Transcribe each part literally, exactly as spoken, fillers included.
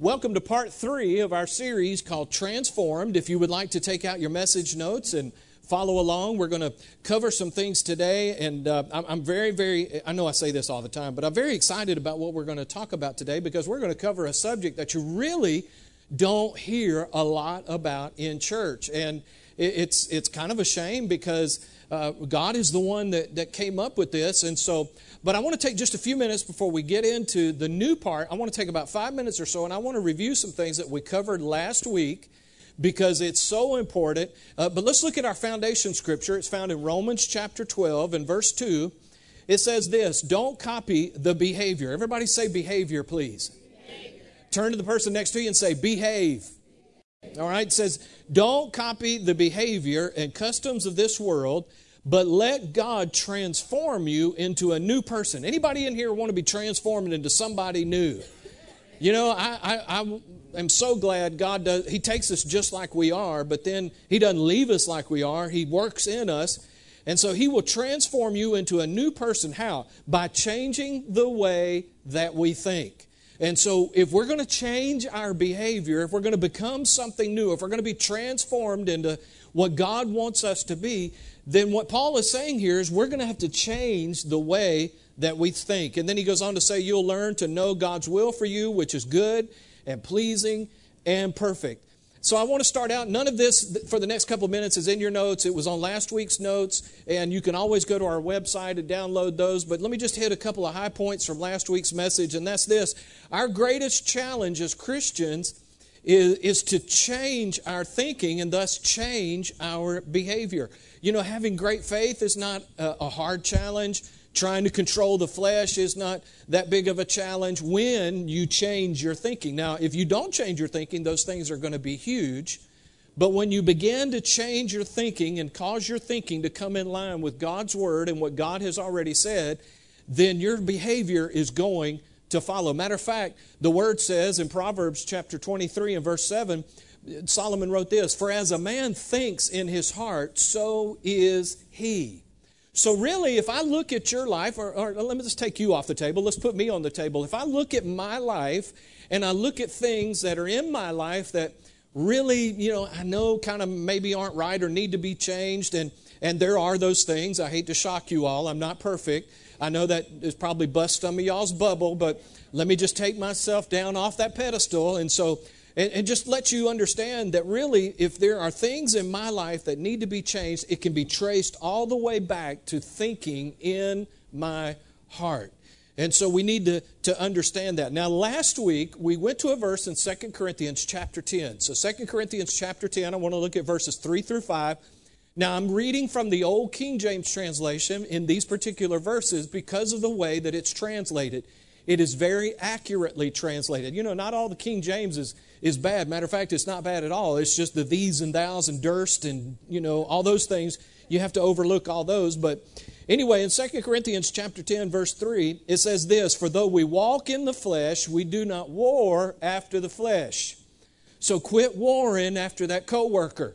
Welcome to part three of our series called Transformed. If you would like to take out your message notes and follow along, we're going to cover some things today. And uh, I'm very, very, I know I say this all the time, but I'm very excited about what we're going to talk about today because we're going to cover a subject that you really don't hear a lot about in church. And it's it's kind of a shame because uh, God is the one that, that came up with this. And so, but I want to take just a few minutes before we get into the new part. I want to take about five minutes or so, and I want to review some things that we covered last week because it's so important. Uh, but let's look at our foundation scripture. It's found in Romans chapter twelve and verse two. It says this: don't copy the behavior. Everybody say behavior, please. Behavior. Turn to the person next to you and say behave. All right, it says, don't copy the behavior and customs of this world, but let God transform you into a new person. Anybody in here want to be transformed into somebody new? You know, I, I, I am so glad God does. He takes us just like we are, but then He doesn't leave us like we are. He works in us. And so He will transform you into a new person. How? By changing the way that we think. And so if we're going to change our behavior, if we're going to become something new, if we're going to be transformed into what God wants us to be, then what Paul is saying here is we're going to have to change the way that we think. And then he goes on to say you'll learn to know God's will for you, which is good and pleasing and perfect. So I want to start out. None of this for the next couple of minutes is in your notes. It was on last week's notes, and you can always go to our website and download those. But let me just hit a couple of high points from last week's message, and that's this. Our greatest challenge as Christians is, is to change our thinking and thus change our behavior. You know, having great faith is not a, a hard challenge. Trying to control the flesh is not that big of a challenge when you change your thinking. Now, if you don't change your thinking, those things are going to be huge. But when you begin to change your thinking and cause your thinking to come in line with God's Word and what God has already said, then your behavior is going to follow. Matter of fact, the Word says in Proverbs chapter twenty-three and verse seven, Solomon wrote this, "For as a man thinks in his heart, so is he." So really, if I look at your life, or, or let me just take you off the table. Let's put me on the table. If I look at my life and I look at things that are in my life that really, you know, I know kind of maybe aren't right or need to be changed, and, and there are those things. I hate to shock you all. I'm not perfect. I know that is probably bust some of y'all's bubble, but let me just take myself down off that pedestal. And so And, and just let you understand that really, if there are things in my life that need to be changed, it can be traced all the way back to thinking in my heart. And so we need to, to understand that. Now, last week, we went to a verse in Second Corinthians chapter ten. So Second Corinthians chapter ten, I want to look at verses three through five. Now, I'm reading from the old King James translation in these particular verses because of the way that it's translated. It is very accurately translated. You know, not all the King James is, is bad. Matter of fact, it's not bad at all. It's just the these and thous and durst and, you know, all those things. You have to overlook all those. But anyway, in Second Corinthians chapter ten, verse three, it says this: "For though we walk in the flesh, we do not war after the flesh." So quit warring after that coworker.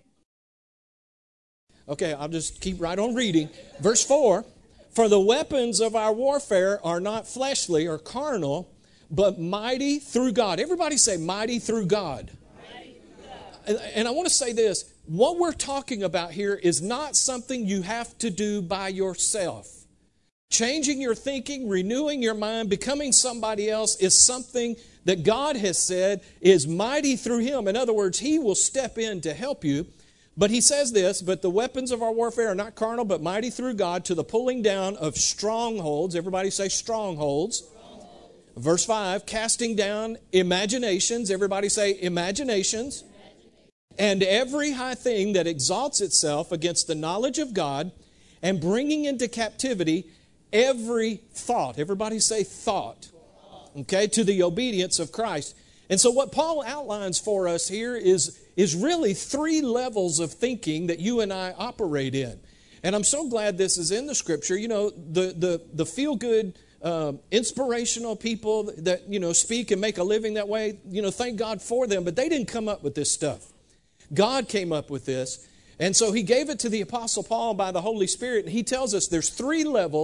Okay, I'll just keep right on reading. Verse four. "For the weapons of our warfare are not fleshly or carnal, but mighty through God." Everybody say mighty through God. Mighty through God. And, and I want to say this. What we're talking about here is not something you have to do by yourself. Changing your thinking, renewing your mind, becoming somebody else is something that God has said is mighty through Him. In other words, He will step in to help you. But he says this, "But the weapons of our warfare are not carnal, but mighty through God to the pulling down of strongholds." Everybody say strongholds. Strongholds. Verse five, "Casting down imaginations." Everybody say imaginations. Imagination. "And every high thing that exalts itself against the knowledge of God, and bringing into captivity every thought." Everybody say thought. Okay, to the obedience of Christ. And so what Paul outlines for us here is is really three levels of thinking that you and I operate in. And I'm so glad this is in the Scripture. You know, the the the feel-good, um, inspirational people that, you know, speak and make a living that way, you know, thank God for them. But they didn't come up with this stuff. God came up with this. And so He gave it to the Apostle Paul by the Holy Spirit. And he tells us there's three levels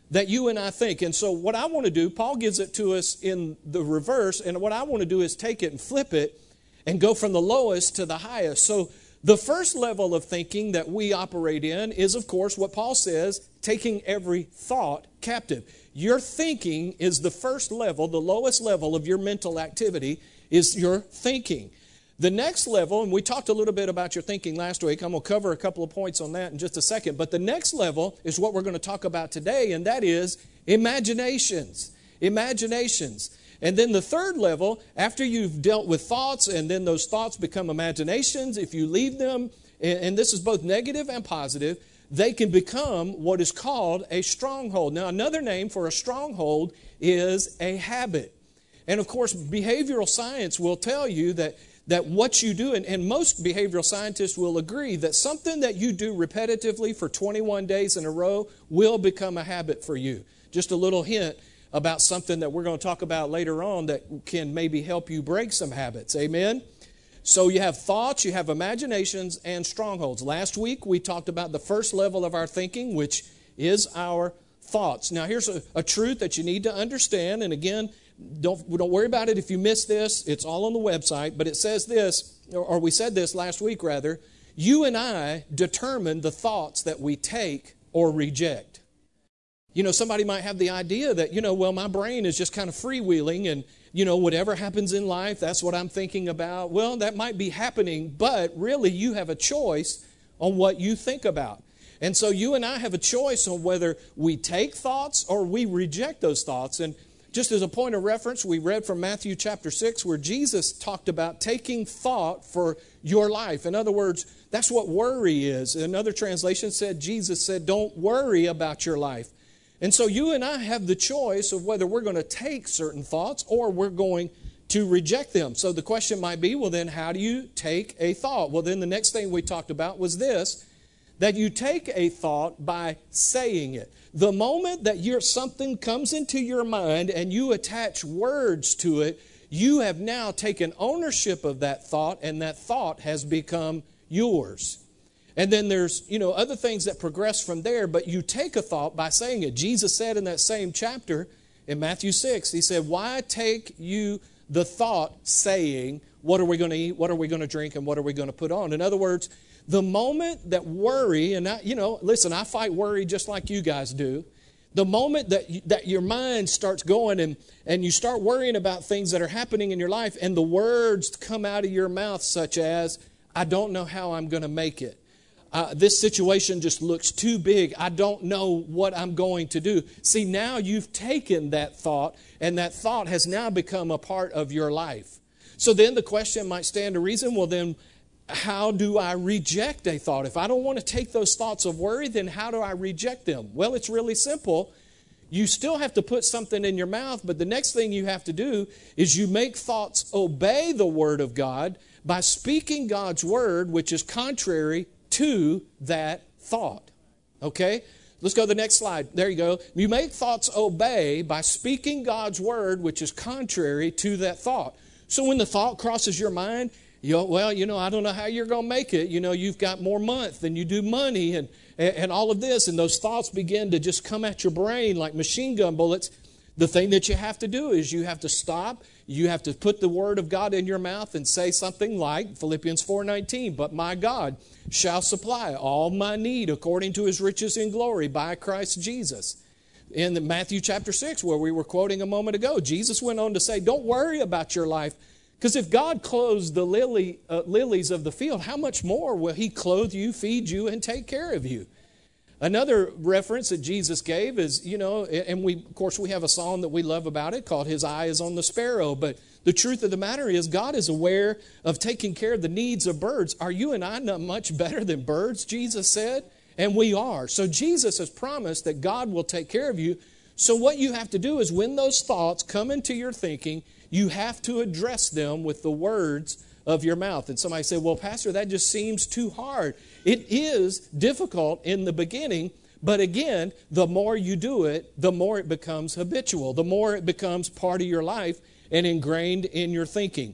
that you and I think. And so what I want to do, Paul gives it to us in the reverse, and what I want to do is take it and flip it and go from the lowest to the highest. So the first level of thinking that we operate in is, of course, what Paul says, taking every thought captive. Your thinking is the first level, the lowest level of your mental activity is your thinking. The next level, and we talked a little bit about your thinking last week. I'm going to cover a couple of points on that in just a second. But the next level is what we're going to talk about today, and that is imaginations. Imaginations. And then the third level, after you've dealt with thoughts, and then those thoughts become imaginations, if you leave them, and this is both negative and positive, they can become what is called a stronghold. Now, another name for a stronghold is a habit. And of course, behavioral science will tell you that that what you do, and, and most behavioral scientists will agree, that something that you do repetitively for twenty-one days in a row will become a habit for you. Just a little hint about something that we're going to talk about later on that can maybe help you break some habits. Amen? So you have thoughts, you have imaginations, and strongholds. Last week we talked about the first level of our thinking, which is our thoughts. Now here's a, a truth that you need to understand, and again, Don't, don't worry about it if you miss this. It's all on the website. But it says this, or we said this last week rather, you and I determine the thoughts that we take or reject. You know, somebody might have the idea that, you know, well, my brain is just kind of freewheeling and, you know, whatever happens in life, that's what I'm thinking about. Well, that might be happening, but really you have a choice on what you think about. And so you and I have a choice on whether we take thoughts or we reject those thoughts. And just as a point of reference, we read from Matthew chapter six where Jesus talked about taking thought for your life. In other words, that's what worry is. Another translation said, Jesus said, don't worry about your life. And so you and I have the choice of whether we're going to take certain thoughts or we're going to reject them. So the question might be, well then how do you take a thought? Well then the next thing we talked about was this, that you take a thought by saying it. The moment that you're, something comes into your mind and you attach words to it, you have now taken ownership of that thought, and that thought has become yours. And then there's, you know, other things that progress from there, but you take a thought by saying it. Jesus said in that same chapter in Matthew six, he said, why take you the thought saying, what are we going to eat, what are we going to drink, and what are we going to put on? In other words, the moment that worry, and I, you know, listen, I fight worry just like you guys do. The moment that you, that your mind starts going and, and you start worrying about things that are happening in your life, and the words come out of your mouth such as, I don't know how I'm going to make it. Uh, this situation just looks too big. I don't know what I'm going to do. See, now you've taken that thought, and that thought has now become a part of your life. So then the question might stand to reason, well then, how do I reject a thought? If I don't want to take those thoughts of worry, then how do I reject them? Well, it's really simple. You still have to put something in your mouth, but the next thing you have to do is you make thoughts obey the Word of God by speaking God's Word, which is contrary to that thought. Okay? Let's go to the next slide. There you go. You make thoughts obey by speaking God's Word, which is contrary to that thought. So when the thought crosses your mind, You know, well, you know, I don't know how you're going to make it. You know, you've got more month than you do money and, and all of this. And those thoughts begin to just come at your brain like machine gun bullets. The thing that you have to do is you have to stop. You have to put the Word of God in your mouth and say something like Philippians four nineteen, but my God shall supply all my need according to His riches in glory by Christ Jesus. In the Matthew chapter six, where we were quoting a moment ago, Jesus went on to say, don't worry about your life. Because if God clothes the lily, uh, lilies of the field, how much more will He clothe you, feed you, and take care of you? Another reference that Jesus gave is, you know, and we, of course, we have a song that we love about it called His Eye is on the Sparrow. But the truth of the matter is God is aware of taking care of the needs of birds. Are you and I not much better than birds, Jesus said? And we are. So Jesus has promised that God will take care of you. So what you have to do is when those thoughts come into your thinking, you have to address them with the words of your mouth. And somebody said, well, Pastor, that just seems too hard. It is difficult in the beginning, but again, the more you do it, the more it becomes habitual, the more it becomes part of your life and ingrained in your thinking.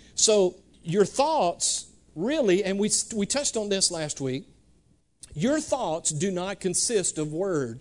So your thoughts really, and we, we touched on this last week, your thoughts do not consist of words.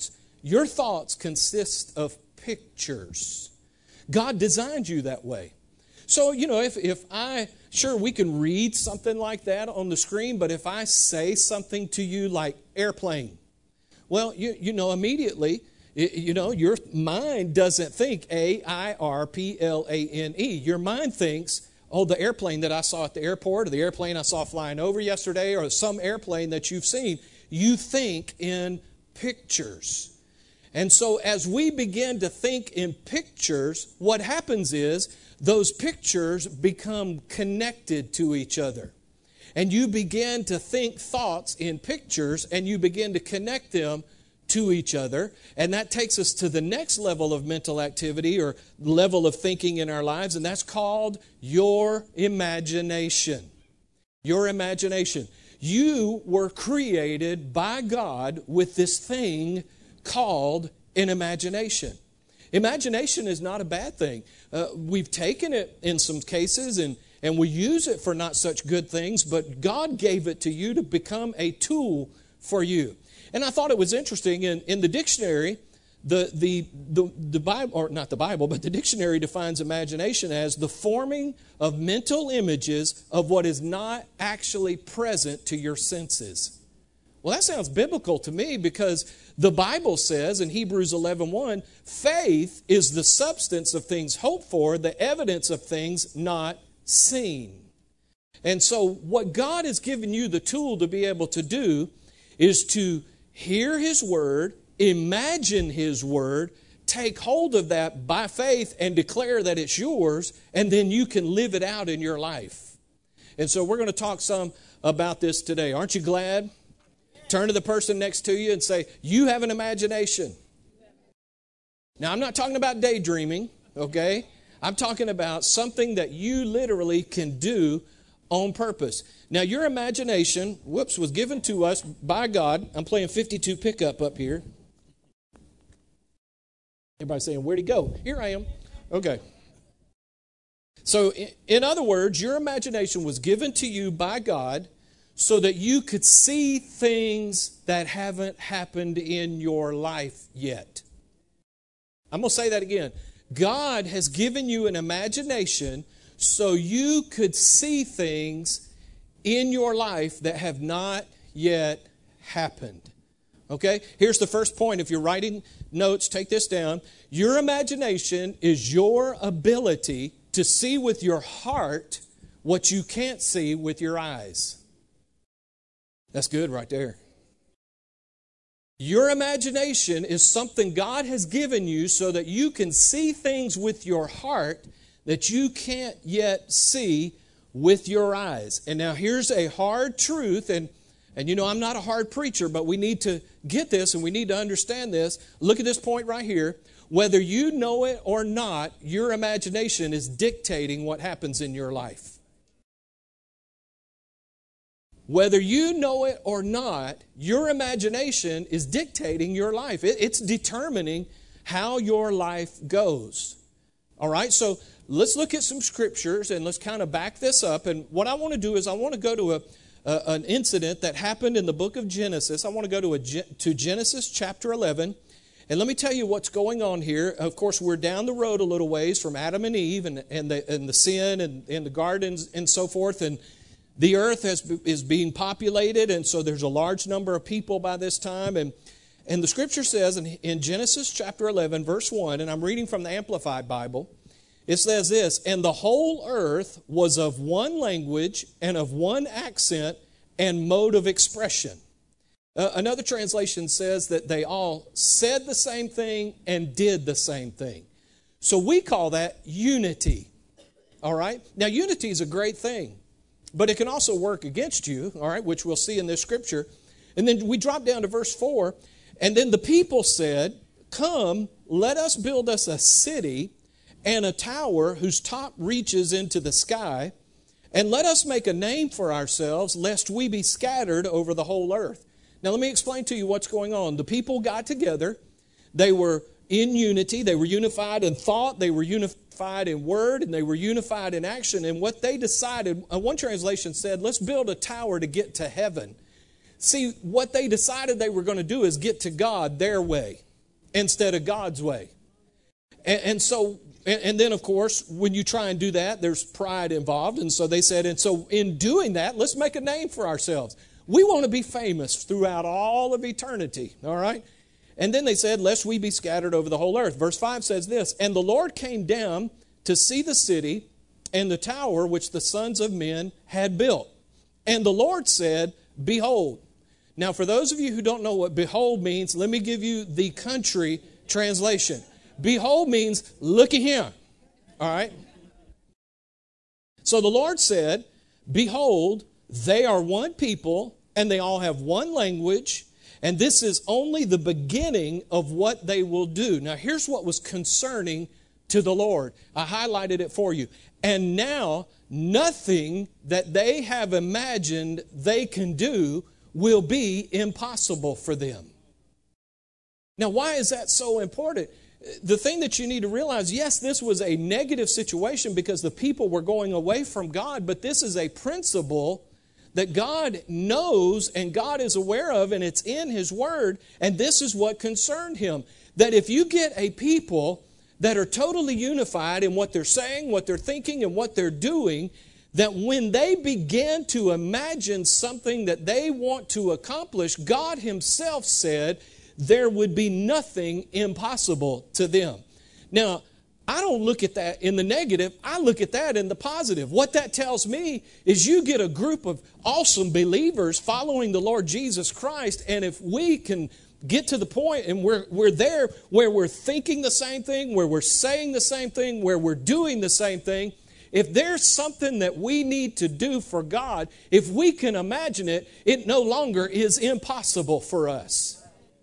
your thoughts consist of pictures. God designed you that way. So, you know, if, if I, sure, we can read something like that on the screen, but if I say something to you like airplane, well, you, you know, immediately, you know, your mind doesn't think A I R P L A N E. Your mind thinks, oh, the airplane that I saw at the airport, or the airplane I saw flying over yesterday, or some airplane that you've seen. You think in pictures. And so as we begin to think in pictures, what happens is those pictures become connected to each other. And you begin to think thoughts in pictures, and you begin to connect them to each other. And that takes us to the next level of mental activity or level of thinking in our lives, and that's called your imagination. Your imagination. You were created by God with this thing called an imagination. Imagination is not a bad thing. Uh, we've taken it in some cases and, and we use it for not such good things, but God gave it to you to become a tool for you. And I thought it was interesting, in, in the dictionary, the, the, the, the Bible, or not the Bible, but the dictionary defines imagination as the forming of mental images of what is not actually present to your senses. Well, that sounds biblical to me, because the Bible says in Hebrews eleven one, faith is the substance of things hoped for, the evidence of things not seen. And so what God has given you the tool to be able to do is to hear His Word, imagine His Word, take hold of that by faith and declare that it's yours, and then you can live it out in your life. And so we're going to talk some about this today. Aren't you glad? Turn to the person next to you and say, you have an imagination. Now, I'm not talking about daydreaming, okay? I'm talking about something that you literally can do on purpose. Now, your imagination, whoops, was given to us by God. I'm playing fifty-two pickup up here. Everybody's saying, where'd he go? Here I am. Okay. So, in other words, your imagination was given to you by God so that you could see things that haven't happened in your life yet. I'm going to say that again. God has given you an imagination so you could see things in your life that have not yet happened. Okay? Here's the first point. If you're writing notes, take this down. Your imagination is your ability to see with your heart what you can't see with your eyes. That's good right there. Your imagination is something God has given you so that you can see things with your heart that you can't yet see with your eyes. And now here's a hard truth, and, and you know I'm not a hard preacher, but we need to get this and we need to understand this. Look at this point right here. Whether you know it or not, your imagination is dictating what happens in your life. Whether you know it or not, your imagination is dictating your life. It, it's determining how your life goes. All right, so let's look at some scriptures and let's kind of back this up. And what I want to do is I want to go to a, a an incident that happened in the book of Genesis. I want to go to a to Genesis chapter eleven. And let me tell you what's going on here. Of course, we're down the road a little ways from Adam and Eve and, and, the, and the sin and, and the gardens and so forth. And the earth has, is being populated, and so there's a large number of people by this time. And, and the scripture says in, in Genesis chapter eleven, verse one, and I'm reading from the Amplified Bible, it says this, and the whole earth was of one language and of one accent and mode of expression. Uh, another translation says that they all said the same thing and did the same thing. So we call that unity. All right? Now, unity is a great thing. But it can also work against you, all right, which we'll see in this scripture. And then we drop down to verse four. And then the people said, come, let us build us a city and a tower whose top reaches into the sky. And let us make a name for ourselves, lest we be scattered over the whole earth. Now let me explain to you what's going on. The people got together. They were in unity. They were unified in thought. They were unified in word. And they were unified in action. And what they decided, one translation said, let's build a tower to get to heaven. See, what they decided they were going to do is get to God their way. instead of God's way. And, and so, and, and then of course, when you try and do that, there's pride involved. And so they said, and so in doing that, let's make a name for ourselves. We want to be famous throughout all of eternity, all right? And then they said, lest we be scattered over the whole earth. Verse five says this, and the Lord came down to see the city and the tower which the sons of men had built. And the Lord said, behold. Now, for those of you who don't know what behold means, let me give you the country translation. Behold means looky here. All right? So the Lord said, behold, they are one people, and they all have one language, and this is only the beginning of what they will do. Now, here's what was concerning to the Lord. I highlighted it for you. And now, nothing that they have imagined they can do will be impossible for them. Now, why is that so important? The thing that you need to realize, yes, this was a negative situation because the people were going away from God, but this is a principle that God knows and God is aware of, and it's in His Word, and this is what concerned Him. That if you get a people that are totally unified in what they're saying, what they're thinking, and what they're doing, that when they begin to imagine something that they want to accomplish, God Himself said there would be nothing impossible to them. Now, I don't look at that in the negative. I look at that in the positive. What that tells me is you get a group of awesome believers following the Lord Jesus Christ, and if we can get to the point and we're, we're there where we're thinking the same thing, where we're saying the same thing, where we're doing the same thing, if there's something that we need to do for God, if we can imagine it, it no longer is impossible for us.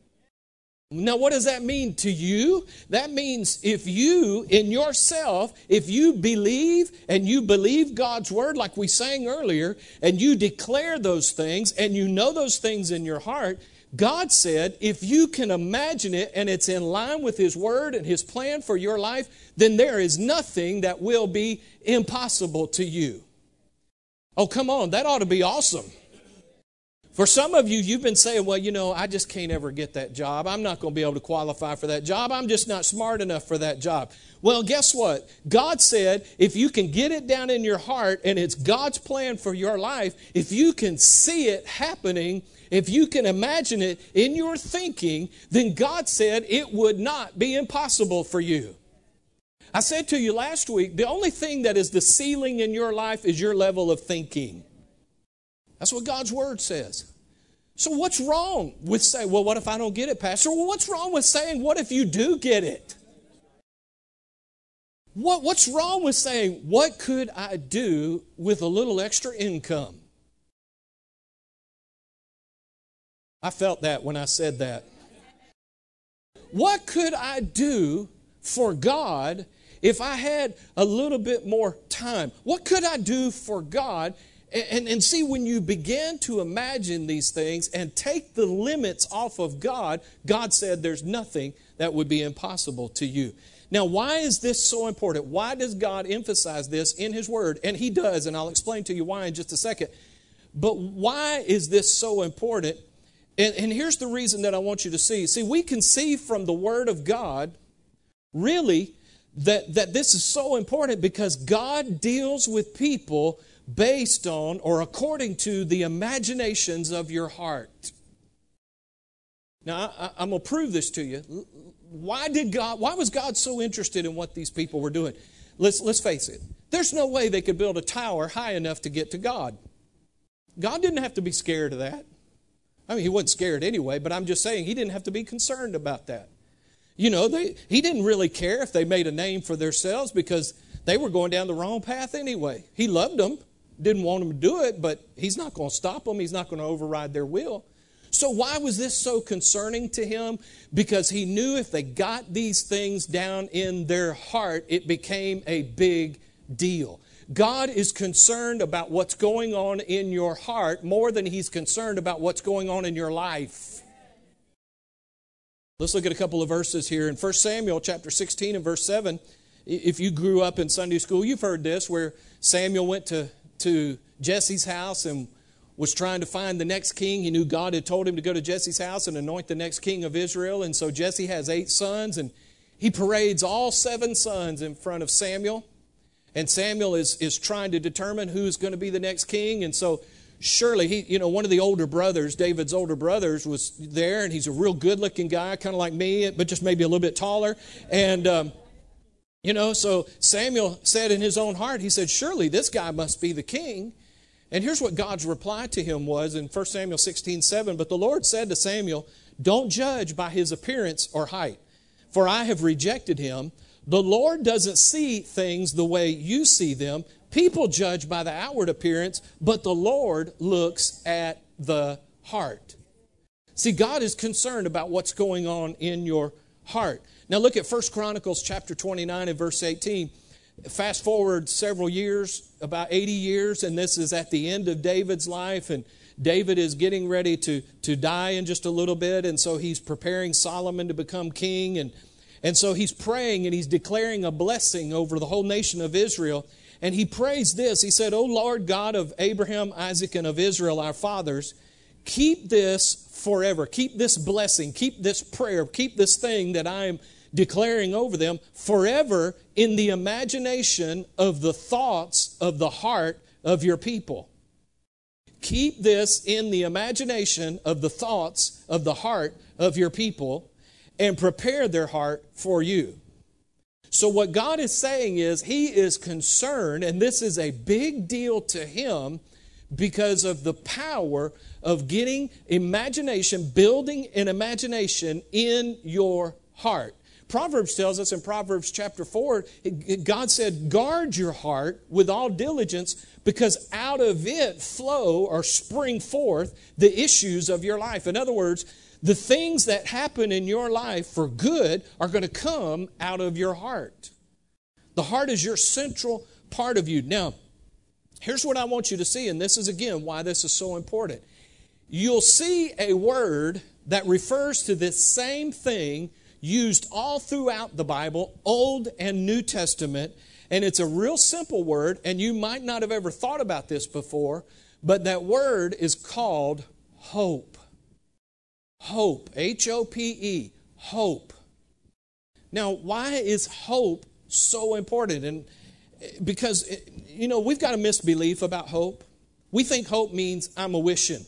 Now, what does that mean to you? That means if you, in yourself, if you believe and you believe God's Word like we sang earlier, and you declare those things and you know those things in your heart, God said if you can imagine it and it's in line with His Word and His plan for your life, then there is nothing that will be impossible to you. Oh, come on, that ought to be awesome. For some of you, you've been saying, well, you know, I just can't ever get that job. I'm not going to be able to qualify for that job. I'm just not smart enough for that job. Well, guess what? God said if you can get it down in your heart and it's God's plan for your life, if you can see it happening, if you can imagine it in your thinking, then God said it would not be impossible for you. I said to you last week, the only thing that is the ceiling in your life is your level of thinking. That's what God's Word says. So what's wrong with saying, well, what if I don't get it, Pastor? Well, what's wrong with saying, what if you do get it? What, what's wrong with saying, what could I do with a little extra income? I felt that when I said that. What could I do for God if I had a little bit more time? What could I do for God? And, and, and see, when you begin to imagine these things and take the limits off of God, God said there's nothing that would be impossible to you. Now, why is this so important? Why does God emphasize this in His Word? And He does, and I'll explain to you why in just a second. But why is this so important? And, and here's the reason that I want you to see. See, we can see from the Word of God, really, that, that this is so important because God deals with people based on or according to the imaginations of your heart. Now, I, I'm going to prove this to you. Why did God, why was God so interested in what these people were doing? Let's, let's face it. There's no way they could build a tower high enough to get to God. God didn't have to be scared of that. I mean, He wasn't scared anyway, but I'm just saying He didn't have to be concerned about that. You know, they, He didn't really care if they made a name for themselves because they were going down the wrong path anyway. He loved them, didn't want them to do it, but He's not going to stop them. He's not going to override their will. So why was this so concerning to Him? Because He knew if they got these things down in their heart, it became a big deal. God is concerned about what's going on in your heart more than He's concerned about what's going on in your life. Let's look at a couple of verses here. In First Samuel chapter sixteen and verse seven, if you grew up in Sunday school, you've heard this, where Samuel went to, to Jesse's house and was trying to find the next king. He knew God had told him to go to Jesse's house and anoint the next king of Israel. And so Jesse has eight sons, and he parades all seven sons in front of Samuel. And Samuel is, is trying to determine who's going to be the next king. And so surely, he, you know, one of the older brothers, David's older brothers, was there, and he's a real good-looking guy, kind of like me, but just maybe a little bit taller. And, um, you know, so Samuel said in his own heart, he said, surely this guy must be the king. And here's what God's reply to him was in First Samuel sixteen seven. But the Lord said to Samuel, don't judge by his appearance or height, for I have rejected him. The Lord doesn't see things the way you see them. People judge by the outward appearance, but the Lord looks at the heart. See, God is concerned about what's going on in your heart. Now look at First Chronicles chapter twenty-nine and verse eighteen. Fast forward several years, about eighty years, and this is at the end of David's life, and David is getting ready to, to die in just a little bit, and so he's preparing Solomon to become king, and, and so he's praying and he's declaring a blessing over the whole nation of Israel, and he prays this. He said, O Lord God of Abraham, Isaac, and of Israel, our fathers, keep this forever. Keep this blessing, keep this prayer, keep this thing that I am declaring over them forever in the imagination of the thoughts of the heart of your people. Keep this in the imagination of the thoughts of the heart of your people and prepare their heart for you. So what God is saying is He is concerned, and this is a big deal to Him because of the power of getting imagination, building an imagination in your heart. Proverbs tells us in Proverbs chapter four, God said, guard your heart with all diligence because out of it flow or spring forth the issues of your life. In other words, the things that happen in your life for good are going to come out of your heart. The heart is your central part of you. Now, here's what I want you to see, and this is again why this is so important. You'll see a word that refers to this same thing used all throughout the Bible, Old and New Testament, and it's a real simple word, and you might not have ever thought about this before, but that word is called hope. Hope, H O P E, hope. Now, why is hope so important? And because, you know, we've got a misbelief about hope. We think hope means I'm a wishing.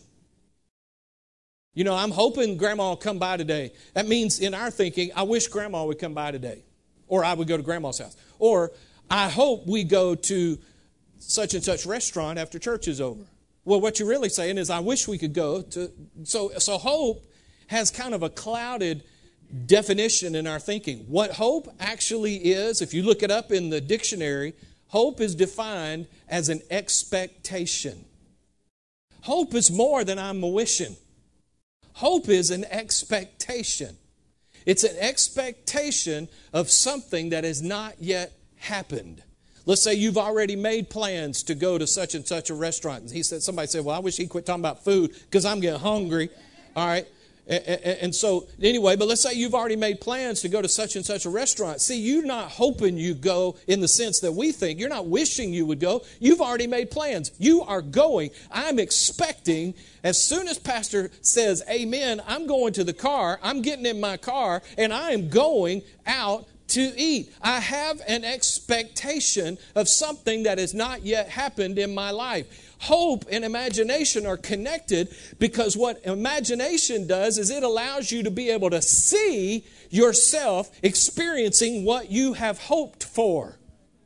You know, I'm hoping Grandma will come by today. That means in our thinking, I wish Grandma would come by today. Or I would go to Grandma's house. Or I hope we go to such and such restaurant after church is over. Well, what you're really saying is I wish we could go to... So, so hope has kind of a clouded definition in our thinking. What hope actually is, if you look it up in the dictionary, hope is defined as an expectation. Hope is more than I'm a wishing. Hope is an expectation. It's an expectation of something that has not yet happened. Let's say you've already made plans to go to such and such a restaurant. And he said, somebody said, well, I wish he'd quit talking about food because I'm getting hungry. All right. And so anyway, but let's say you've already made plans to go to such and such a restaurant. See, you're not hoping you go in the sense that we think. You're not wishing you would go. You've already made plans. You are going. I'm expecting as soon as Pastor says amen, I'm going to the car. I'm getting in my car and I am going out to eat. I have an expectation of something that has not yet happened in my life. Hope and imagination are connected because what imagination does is it allows you to be able to see yourself experiencing what you have hoped for.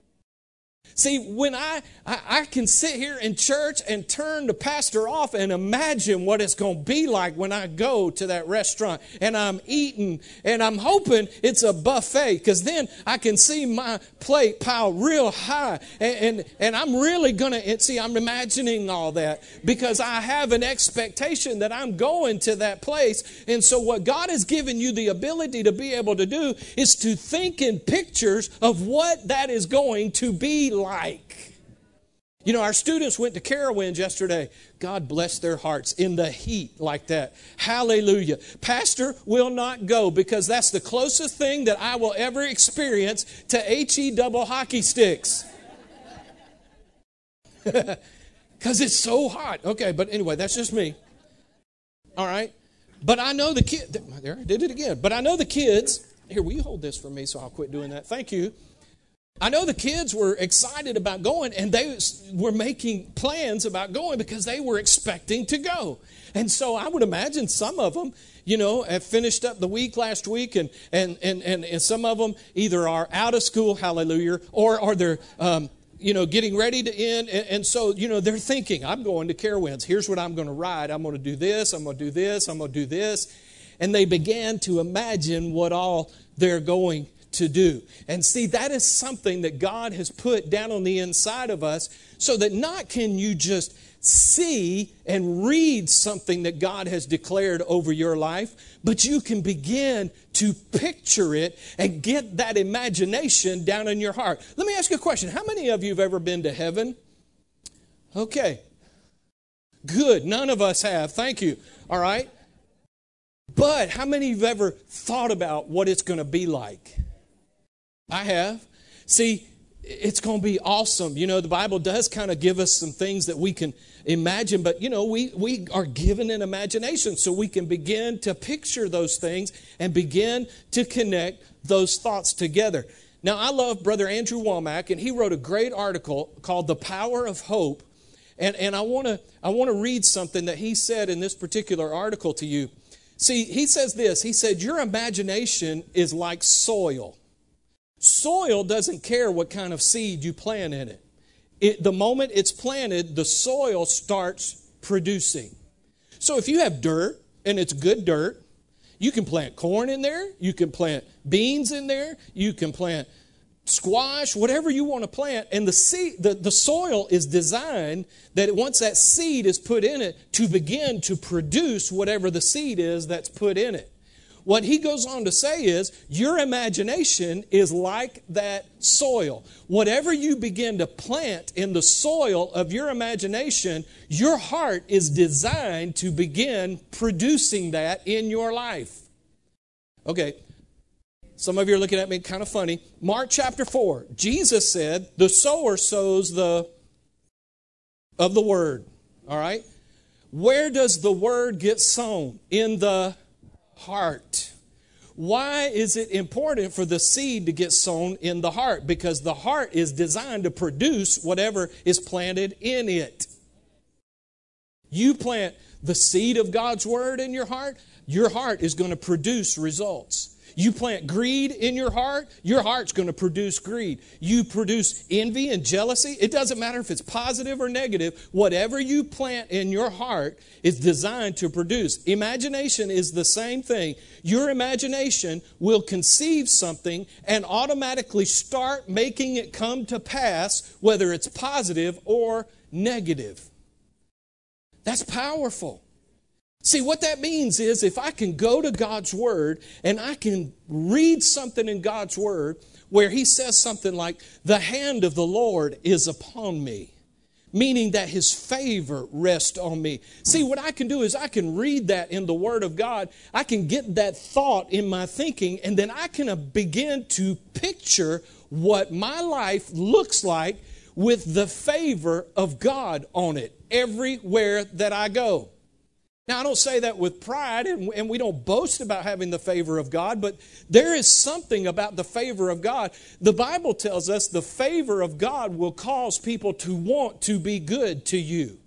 See, when I, I, I can sit here in church and turn the pastor off and imagine what it's going to be like when I go to that restaurant and I'm eating and I'm hoping it's a buffet because then I can see my plate piled real high and, and, and I'm really going to, see, I'm imagining all that because I have an expectation that I'm going to that place. And so what God has given you the ability to be able to do is to think in pictures of what that is going to be like. Like. You know, our students went to Carowinds yesterday. God bless their hearts in the heat like that. Hallelujah. Pastor will not go because that's the closest thing that I will ever experience to H E double hockey sticks. Because it's so hot. Okay, but anyway, that's just me. All right. But I know the kid. There, I did it again. But I know the kids. Here, will you hold this for me so I'll quit doing that? Thank you. I know the kids were excited about going, and they were making plans about going because they were expecting to go. And so I would imagine some of them, you know, have finished up the week last week, and and and and, and some of them either are out of school, hallelujah, or are they're um, you know, getting ready to end. And, and so, you know, they're thinking, I'm going to Carowinds. Here's what I'm going to ride. I'm going to do this. I'm going to do this. I'm going to do this. And they began to imagine what all they're going to do. And see, that is something that God has put down on the inside of us, so that not can you just see and read something that God has declared over your life, but you can begin to picture it and get that imagination down in your heart. Let me ask you a question. How many of you have ever been to heaven? Okay. Good. None of us have. Thank you. All right. But how many of you have ever thought about what it's going to be like? I have. See, it's going to be awesome. You know, the Bible does kind of give us some things that we can imagine, but, you know, we, we are given an imagination so we can begin to picture those things and begin to connect those thoughts together. Now, I love Brother Andrew Womack, and he wrote a great article called The Power of Hope, and, and I want to I want to read something that he said in this particular article to you. See, he says this. He said, your imagination is like soil. Soil doesn't care what kind of seed you plant in it. It, the moment it's planted, the soil starts producing. So if you have dirt, and it's good dirt, you can plant corn in there, you can plant beans in there, you can plant squash, whatever you want to plant, and the seed, the, the soil is designed that once that seed is put in it, to begin to produce whatever the seed is that's put in it. What he goes on to say is, your imagination is like that soil. Whatever you begin to plant in the soil of your imagination, your heart is designed to begin producing that in your life. Okay, some of you are looking at me kind of funny. Mark chapter four, Jesus said, the sower sows the of the word. All right? Where does the word get sown? In the heart. Why is it important for the seed to get sown in the heart? Because the heart is designed to produce whatever is planted in it. You plant the seed of God's word in your heart, your heart is going to produce results. You plant greed in your heart, your heart's going to produce greed. You produce envy and jealousy. It doesn't matter if it's positive or negative. Whatever you plant in your heart is designed to produce. Imagination is the same thing. Your imagination will conceive something and automatically start making it come to pass, whether it's positive or negative. That's powerful. See, what that means is if I can go to God's Word and I can read something in God's Word where He says something like, the hand of the Lord is upon me, meaning that His favor rests on me. See, what I can do is I can read that in the Word of God. I can get that thought in my thinking, and then I can begin to picture what my life looks like with the favor of God on it everywhere that I go. Now, I don't say that with pride, and, and we don't boast about having the favor of God, but there is something about the favor of God. The Bible tells us the favor of God will cause people to want to be good to you.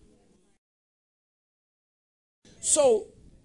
So,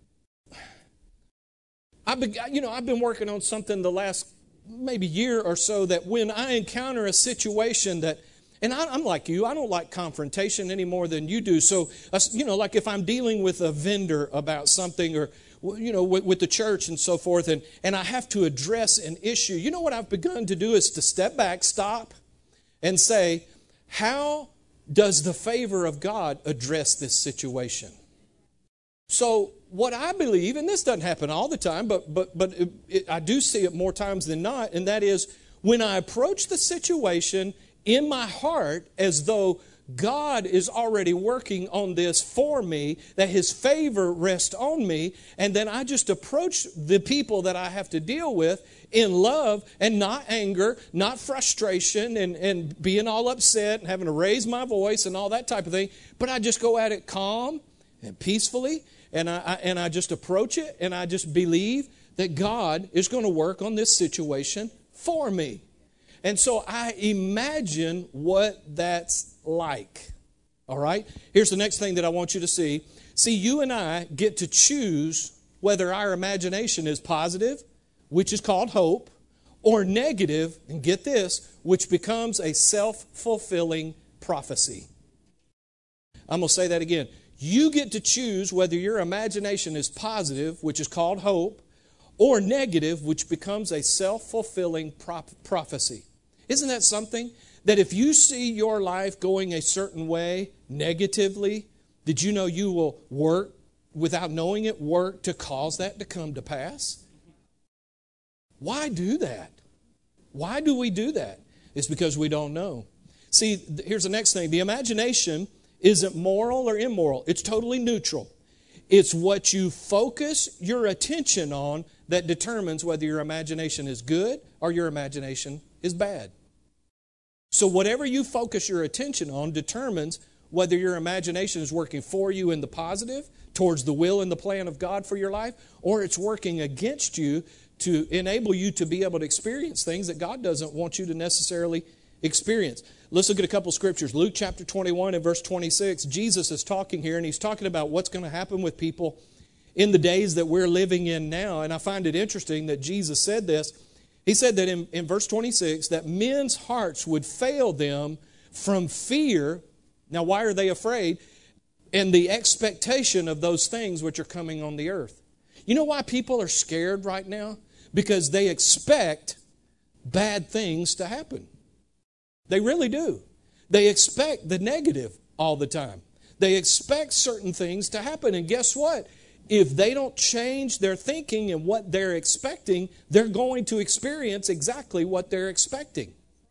I've been, you know, I've been working on something the last maybe year or so that when I encounter a situation that, and I, I'm like you, I don't like confrontation any more than you do. So, uh, you know, like if I'm dealing with a vendor about something or, you know, with, with the church and so forth, and, and I have to address an issue, you know what I've begun to do is to step back, stop, and say, how does the favor of God address this situation? So what I believe, and this doesn't happen all the time, but, but, but it, it, I do see it more times than not, and that is when I approach the situation in my heart as though God is already working on this for me, that His favor rests on me, and then I just approach the people that I have to deal with in love and not anger, not frustration and, and being all upset and having to raise my voice and all that type of thing, but I just go at it calm and peacefully, and I, I and I just approach it, and I just believe that God is going to work on this situation for me. And so I imagine what that's like. All right? Here's the next thing that I want you to see. See, you and I get to choose whether our imagination is positive, which is called hope, or negative, and get this, which becomes a self-fulfilling prophecy. I'm going to say that again. You get to choose whether your imagination is positive, which is called hope, or negative, which becomes a self-fulfilling prop- prophecy. Isn't that something? That if you see your life going a certain way negatively, did you know you will work, without knowing it, work to cause that to come to pass? Why do that? Why do we do that? It's because we don't know. See, here's the next thing. The imagination isn't moral or immoral. It's totally neutral. It's what you focus your attention on that determines whether your imagination is good or your imagination is bad. So whatever you focus your attention on determines whether your imagination is working for you in the positive, towards the will and the plan of God for your life, or it's working against you to enable you to be able to experience things that God doesn't want you to necessarily experience. Let's look at a couple scriptures. Luke chapter twenty-one and verse twenty-six. Jesus is talking here, and He's talking about what's going to happen with people in the days that we're living in now. And I find it interesting that Jesus said this. He said that in, in verse twenty-six, that men's hearts would fail them from fear. Now, why are they afraid? And the expectation of those things which are coming on the earth. You know why people are scared right now? Because they expect bad things to happen. They really do. They expect the negative all the time. They expect certain things to happen. And guess what? If they don't change their thinking and what they're expecting, they're going to experience exactly what they're expecting.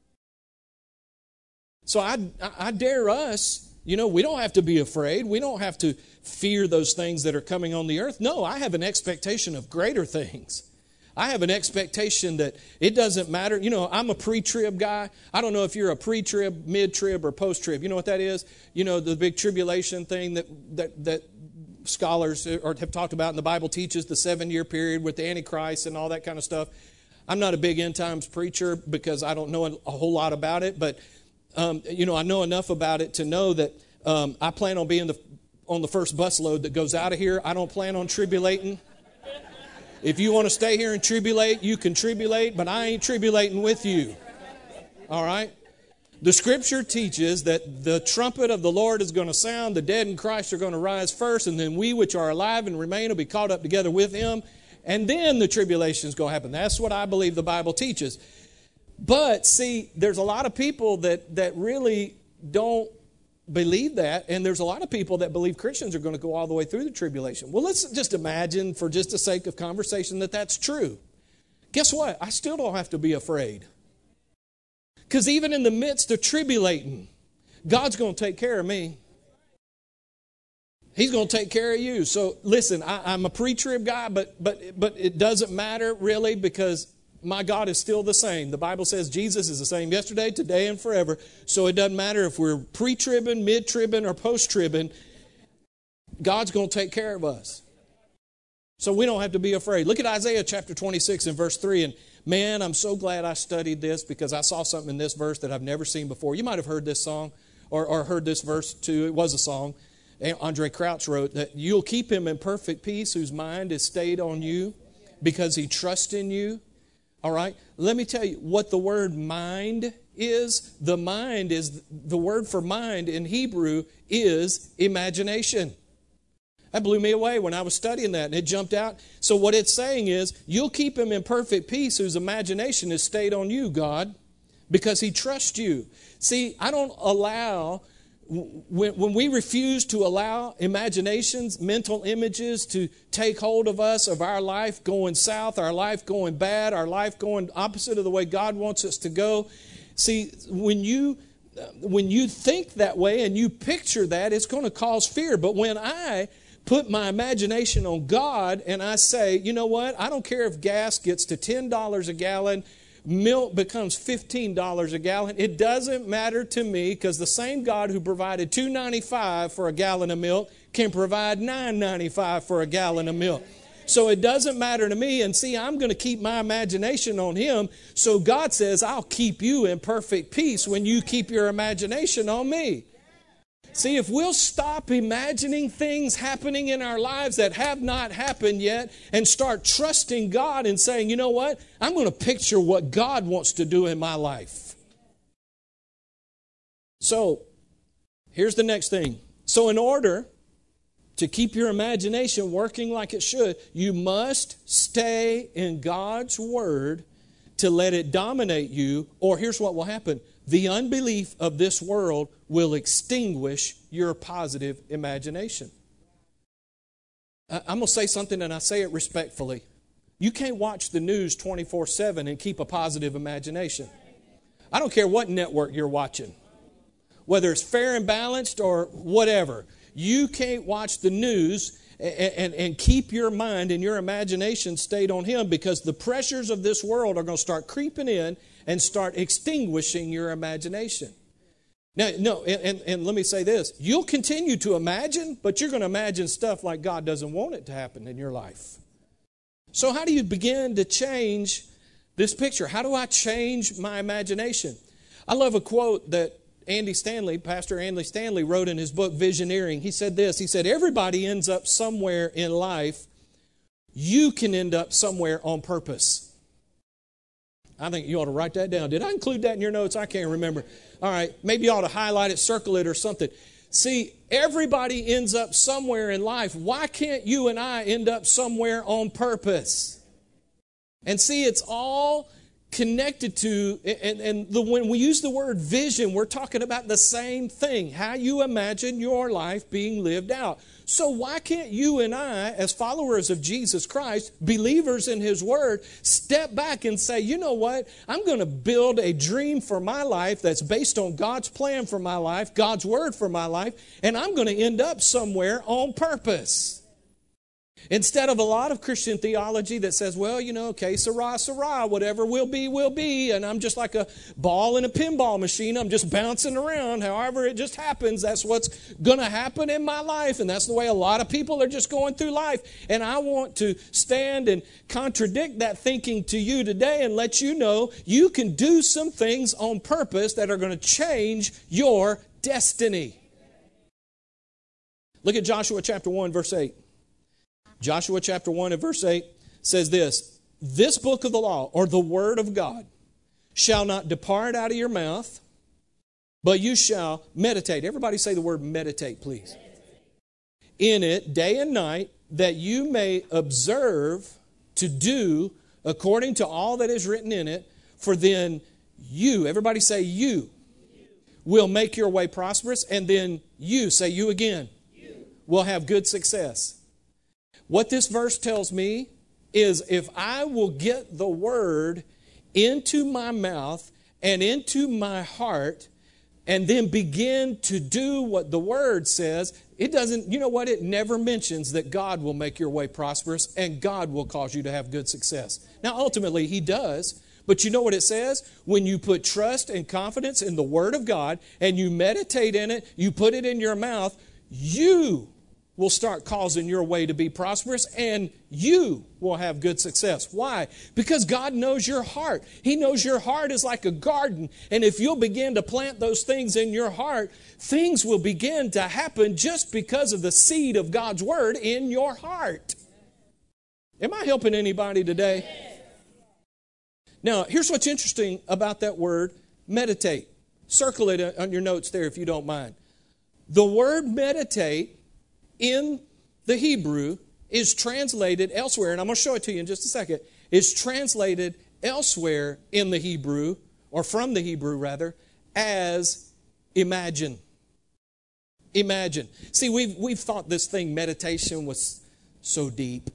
So I, I dare us, you know, we don't have to be afraid. We don't have to fear those things that are coming on the earth. No, I have an expectation of greater things. I have an expectation that it doesn't matter. You know, I'm a pre-trib guy. I don't know if you're a pre-trib, mid-trib, or post-trib. You know what that is? You know, the big tribulation thing that that that scholars have talked about, and the Bible teaches the seven-year period with the Antichrist and all that kind of stuff. I'm not a big end times preacher because I don't know a whole lot about it, but um, you know, I know enough about it to know that um, I plan on being the on the first busload that goes out of here. I don't plan on tribulating. If you want to stay here and tribulate, you can tribulate, but I ain't tribulating with you. All right? The Scripture teaches that the trumpet of the Lord is going to sound, the dead in Christ are going to rise first, and then we which are alive and remain will be caught up together with Him, and then the tribulation is going to happen. That's what I believe the Bible teaches. But, see, there's a lot of people that, that really don't believe that, and there's a lot of people that believe Christians are going to go all the way through the tribulation. Well, let's just imagine, for just the sake of conversation, that that's true. Guess what? I still don't have to be afraid. Because even in the midst of tribulating, God's going to take care of me. He's going to take care of you. So listen, I, I'm a pre-trib guy, but but but it doesn't matter really, because my God is still the same. The Bible says Jesus is the same yesterday, today, and forever. So it doesn't matter if we're pre-tribbing, mid-tribbing, or post-tribbing. God's going to take care of us. So we don't have to be afraid. Look at Isaiah chapter twenty-six and verse three. And man, I'm so glad I studied this, because I saw something in this verse that I've never seen before. You might have heard this song or, or heard this verse too. It was a song. Andre Crouch wrote that you'll keep him in perfect peace whose mind is stayed on you because he trusts in you. All right, let me tell you what the word mind is. The mind is, the word for mind in Hebrew is imagination. That blew me away when I was studying that, and it jumped out. So what it's saying is, you'll keep him in perfect peace whose imagination is stayed on you, God, because he trusts you. See, I don't allow, when, when we refuse to allow imaginations, mental images to take hold of us, of our life going south, our life going bad, our life going opposite of the way God wants us to go. See, when you when you think that way and you picture that, it's going to cause fear. But when I put my imagination on God and I say, you know what, I don't care if gas gets to ten dollars a gallon, milk becomes fifteen dollars a gallon. It doesn't matter to me, because the same God who provided two dollars and ninety-five cents for a gallon of milk can provide nine dollars and ninety-five cents for a gallon of milk. So it doesn't matter to me. And see, I'm going to keep my imagination on Him. So God says, I'll keep you in perfect peace when you keep your imagination on me. See, if we'll stop imagining things happening in our lives that have not happened yet and start trusting God and saying, you know what, I'm going to picture what God wants to do in my life. So, here's the next thing. So in order to keep your imagination working like it should, you must stay in God's Word to let it dominate you, or here's what will happen. The unbelief of this world will extinguish your positive imagination. I'm going to say something, and I say it respectfully. You can't watch the news twenty-four seven and keep a positive imagination. I don't care what network you're watching, whether it's Fair and Balanced or whatever. You can't watch the news and, and, and keep your mind and your imagination stayed on Him, because the pressures of this world are going to start creeping in and start extinguishing your imagination. Now, no, and, and, and let me say this. You'll continue to imagine, but you're going to imagine stuff like God doesn't want it to happen in your life. So how do you begin to change this picture? How do I change my imagination? I love a quote that Andy Stanley, Pastor Andy Stanley, wrote in his book, Visioneering. He said this. He said, everybody ends up somewhere in life. You can end up somewhere on purpose. I think you ought to write that down. Did I include that in your notes? I can't remember. All right, maybe you ought to highlight it, circle it, or something. See, everybody ends up somewhere in life. Why can't you and I end up somewhere on purpose? And see, it's all connected to, and, and the, when we use the word vision, we're talking about the same thing, how you imagine your life being lived out. So why can't you and I, as followers of Jesus Christ, believers in His Word, step back and say, you know what, I'm going to build a dream for my life that's based on God's plan for my life, God's Word for my life, and I'm going to end up somewhere on purpose. Instead of a lot of Christian theology that says, well, you know, que sera, sera, whatever will be, will be, and I'm just like a ball in a pinball machine. I'm just bouncing around. However it just happens, that's what's going to happen in my life, and that's the way a lot of people are just going through life. And I want to stand and contradict that thinking to you today and let you know you can do some things on purpose that are going to change your destiny. Look at Joshua chapter one, verse eight. Joshua chapter one and verse eight says this, this book of the law, or the word of God, shall not depart out of your mouth, but you shall meditate. Everybody say the word meditate, please. In it, day and night, that you may observe to do according to all that is written in it, for then you, everybody say you, will make your way prosperous, and then you, say you again, will have good success. What this verse tells me is if I will get the word into my mouth and into my heart and then begin to do what the word says, it doesn't, you know what, it never mentions that God will make your way prosperous and God will cause you to have good success. Now, ultimately, He does. But you know what it says? When you put trust and confidence in the Word of God and you meditate in it, you put it in your mouth, you will start causing your way to be prosperous, and you will have good success. Why? Because God knows your heart. He knows your heart is like a garden, and if you'll begin to plant those things in your heart, things will begin to happen just because of the seed of God's Word in your heart. Am I helping anybody today? Now, here's what's interesting about that word, meditate. Circle it on your notes there if you don't mind. The word meditate in the Hebrew is translated elsewhere, and I'm going to show it to you in just a second, is translated elsewhere in the Hebrew, or from the Hebrew rather, as imagine. Imagine. See, we've, we've thought this thing, meditation, was so deep.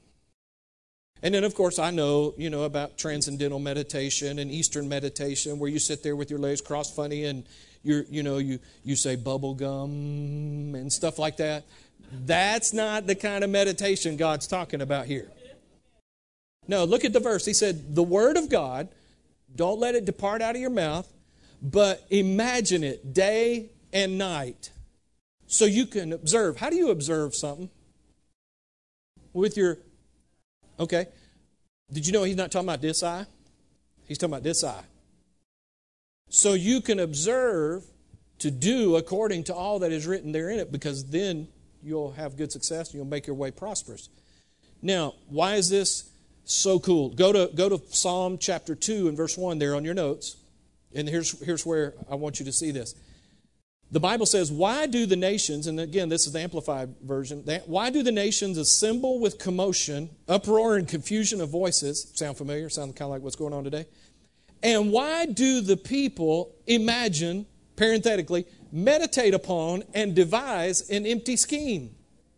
And then, of course, I know, you know, about transcendental meditation and Eastern meditation, where you sit there with your legs crossed funny and you're, you know, you, you say bubble gum and stuff like that. That's not the kind of meditation God's talking about here. No, look at the verse. He said, the word of God, don't let it depart out of your mouth, but imagine it day and night so you can observe. How do you observe something? With your, okay. Did you know he's not talking about this eye? He's talking about this eye. So you can observe to do according to all that is written there in it, because then you'll have good success and you'll make your way prosperous. Now, why is this so cool? Go to go to Psalm chapter two and verse one there on your notes. And here's, here's where I want you to see this. The Bible says, why do the nations, and again, this is the Amplified version, why do the nations assemble with commotion, uproar, and confusion of voices? Sound familiar? Sound kind of like what's going on today? And why do the people imagine, parenthetically, meditate upon and devise an empty scheme?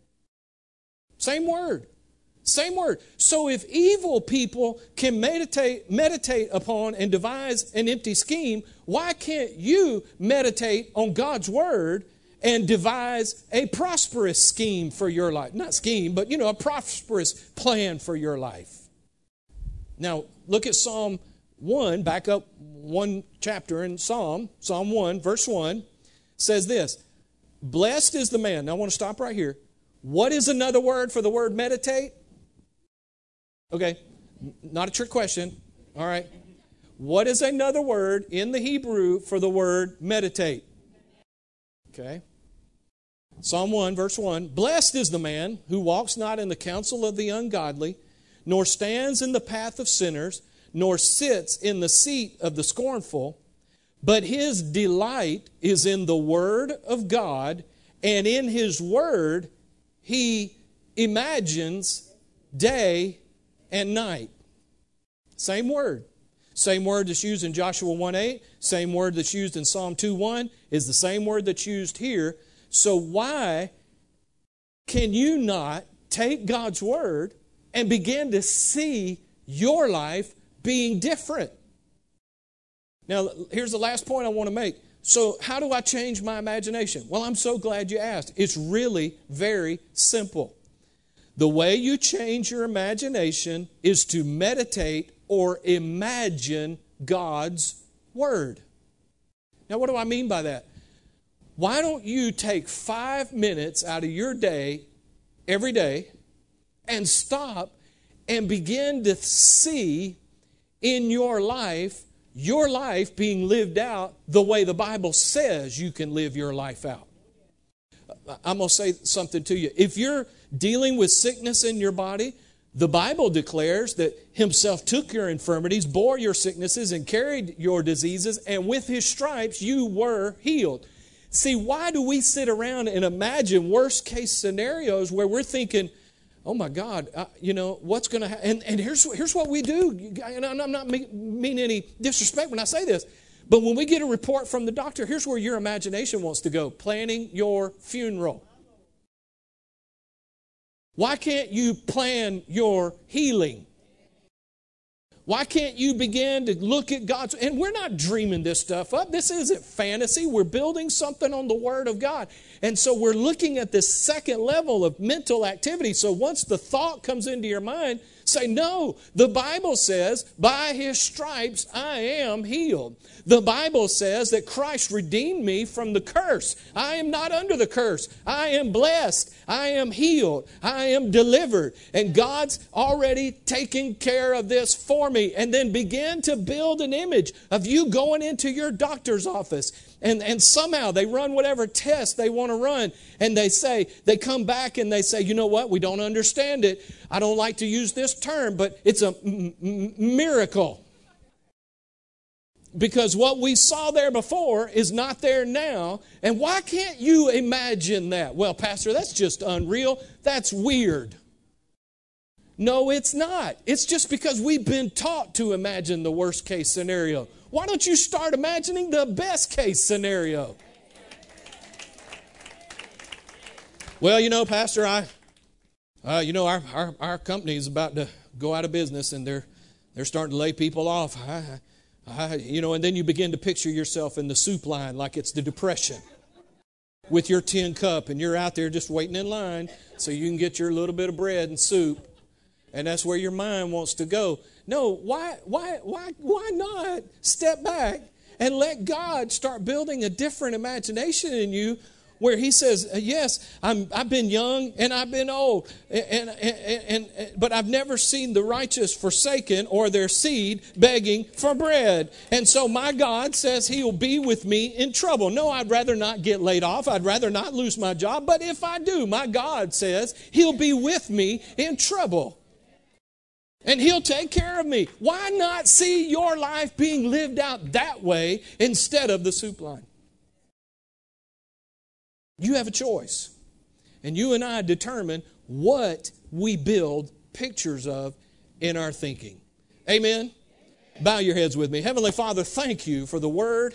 Same word. Same word. So if evil people can meditate, meditate upon and devise an empty scheme, why can't you meditate on God's word and devise a prosperous scheme for your life? Not scheme, but, you know, a prosperous plan for your life. Now, look at Psalm one, back up one chapter in Psalm, Psalm one, verse one, says this, blessed is the man. Now I want to stop right here. What is another word for the word meditate? Okay, not a trick question. All right. What is another word in the Hebrew for the word meditate? Okay. Psalm one, verse one, blessed is the man who walks not in the counsel of the ungodly, nor stands in the path of sinners, nor sits in the seat of the scornful, but his delight is in the word of God, and in his word he imagines day and night. Same word. Same word that's used in Joshua one eight, same word that's used in Psalm two one is the same word that's used here. So why can you not take God's word and begin to see your life being different? Now, here's the last point I want to make. So how do I change my imagination? Well, I'm so glad you asked. It's really very simple. The way you change your imagination is to meditate or imagine God's word. Now, what do I mean by that? Why don't you take five minutes out of your day every day and stop and begin to see in your life, your life being lived out the way the Bible says you can live your life out? I'm going to say something to you. If you're dealing with sickness in your body, the Bible declares that Himself took your infirmities, bore your sicknesses, and carried your diseases, and with His stripes you were healed. See, why do we sit around and imagine worst case scenarios where we're thinking, oh my God, uh, you know, what's going to happen? And, and here's, here's what we do. And I'm not mean, mean any disrespect when I say this. But when we get a report from the doctor, here's where your imagination wants to go. Planning your funeral. Why can't you plan your healing? Why can't you begin to look at God's... And we're not dreaming this stuff up. This isn't fantasy. We're building something on the Word of God. And so we're looking at this second level of mental activity. So once the thought comes into your mind, say, no, the Bible says, by His stripes I am healed. The Bible says that Christ redeemed me from the curse. I am not under the curse. I am blessed. I am healed. I am delivered. And God's already taken care of this for me. And then begin to build an image of you going into your doctor's office. And, and somehow they run whatever test they want to run. And they say, they come back and they say, you know what? We don't understand it. I don't like to use this term, but it's a m- m- miracle. Because what we saw there before is not there now. And why can't you imagine that? Well, Pastor, that's just unreal. That's weird. No, it's not. It's just because we've been taught to imagine the worst case scenario. Why don't you start imagining the best case scenario? Well, you know, Pastor, I, uh, you know, our, our our company is about to go out of business, and they're they're starting to lay people off. I I, you know, and then you begin to picture yourself in the soup line like it's the Depression with your tin cup, and you're out there just waiting in line so you can get your little bit of bread and soup, and that's where your mind wants to go. No, why, why, why, why not step back and let God start building a different imagination in you, where He says, yes, I'm, I've been young and I've been old, and, and, and, and but I've never seen the righteous forsaken or their seed begging for bread. And so my God says He'll be with me in trouble. No, I'd rather not get laid off. I'd rather not lose my job. But if I do, my God says He'll be with me in trouble. And He'll take care of me. Why not see your life being lived out that way instead of the soup line? You have a choice. And you and I determine what we build pictures of in our thinking. Amen? Bow your heads with me. Heavenly Father, thank You for the Word.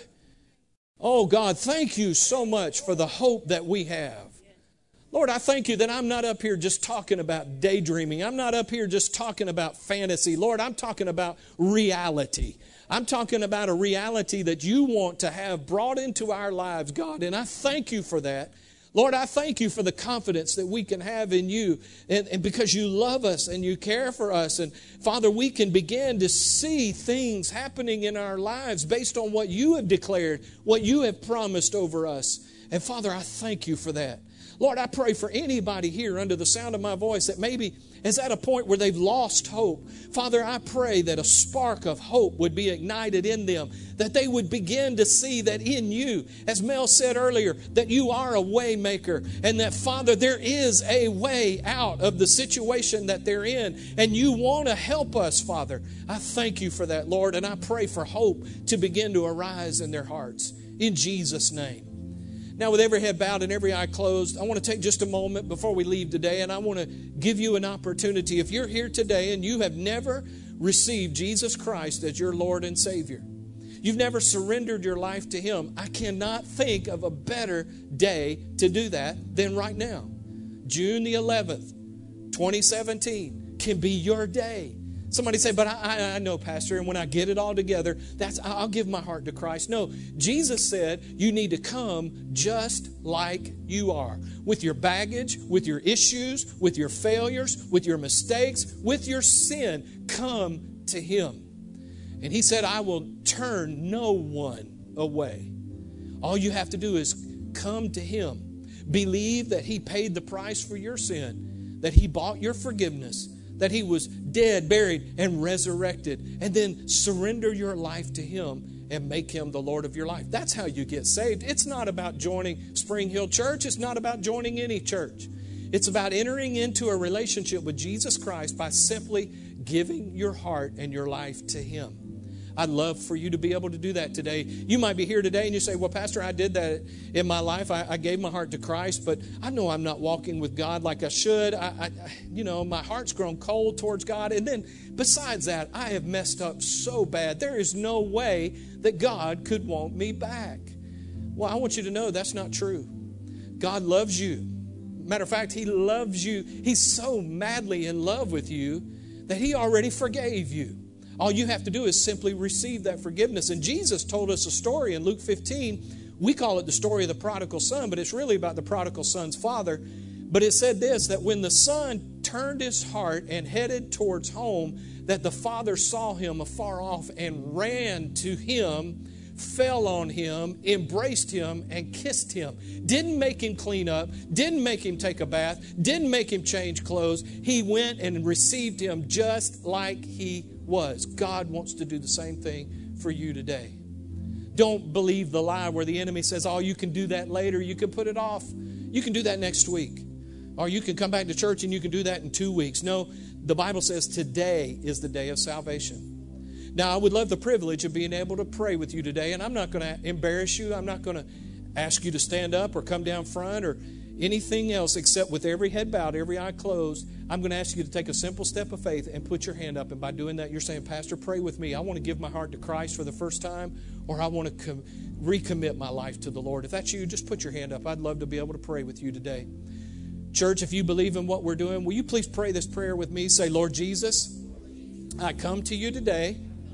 Oh God, thank You so much for the hope that we have. Lord, I thank You that I'm not up here just talking about daydreaming. I'm not up here just talking about fantasy. Lord, I'm talking about reality. I'm talking about a reality that You want to have brought into our lives, God, and I thank You for that. Lord, I thank You for the confidence that we can have in You, and, and because You love us and You care for us. And Father, we can begin to see things happening in our lives based on what You have declared, what You have promised over us. And Father, I thank You for that. Lord, I pray for anybody here under the sound of my voice that maybe is at a point where they've lost hope. Father, I pray that a spark of hope would be ignited in them, that they would begin to see that in You, as Mel said earlier, that You are a way maker, and that, Father, there is a way out of the situation that they're in, and You want to help us, Father. I thank You for that, Lord, and I pray for hope to begin to arise in their hearts. In Jesus' name. Now, with every head bowed and every eye closed, I want to take just a moment before we leave today, and I want to give you an opportunity. If you're here today and you have never received Jesus Christ as your Lord and Savior, you've never surrendered your life to Him, I cannot think of a better day to do that than right now. June the eleventh, twenty seventeen can be your day. Somebody say, but I, I know, Pastor, and when I get it all together, that's I'll give my heart to Christ. No, Jesus said you need to come just like you are, with your baggage, with your issues, with your failures, with your mistakes, with your sin. Come to Him. And He said, I will turn no one away. All you have to do is come to Him. Believe that He paid the price for your sin, that He bought your forgiveness, that He was dead, buried, and resurrected. And then surrender your life to Him and make Him the Lord of your life. That's how you get saved. It's not about joining Spring Hill Church. It's not about joining any church. It's about entering into a relationship with Jesus Christ by simply giving your heart and your life to Him. I'd love for you to be able to do that today. You might be here today and you say, well, Pastor, I did that in my life. I, I gave my heart to Christ, but I know I'm not walking with God like I should. I, I, you know, my heart's grown cold towards God. And then besides that, I have messed up so bad. There is no way that God could want me back. Well, I want you to know that's not true. God loves you. Matter of fact, He loves you. He's so madly in love with you that He already forgave you. All you have to do is simply receive that forgiveness. And Jesus told us a story in Luke fifteen. We call it the story of the prodigal son, but it's really about the prodigal son's father. But it said this, that when the son turned his heart and headed towards home, that the father saw him afar off and ran to him, fell on him, embraced him, and kissed him. Didn't make him clean up, didn't make him take a bath, didn't make him change clothes. He went and received him just like he was. God wants to do the same thing for you today. Don't believe the lie where the enemy says, oh, you can do that later. You can put it off. You can do that next week. Or you can come back to church and you can do that in two weeks. No, the Bible says today is the day of salvation. Now, I would love the privilege of being able to pray with you today, and I'm not going to embarrass you. I'm not going to ask you to stand up or come down front or anything else except with every head bowed, every eye closed. I'm going to ask you to take a simple step of faith and put your hand up. And by doing that, you're saying, Pastor, pray with me. I want to give my heart to Christ for the first time, or I want to com- recommit my life to the Lord. If that's you, just put your hand up. I'd love to be able to pray with you today. Church, if you believe in what we're doing, will you please pray this prayer with me? Say, Lord Jesus, I come to you today.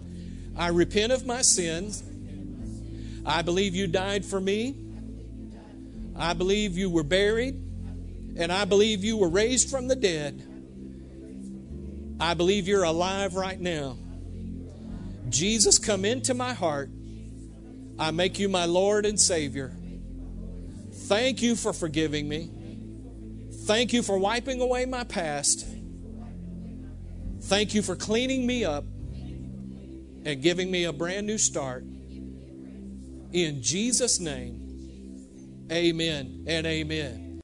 I repent of my sins. I believe you died for me. I believe you were buried. And I believe you were raised from the dead. I believe you're alive right now. Jesus, come into my heart. I make you my Lord and Savior. Thank you for forgiving me. Thank you for wiping away my past. Thank you for cleaning me up and giving me a brand new start. In Jesus' name, amen and amen.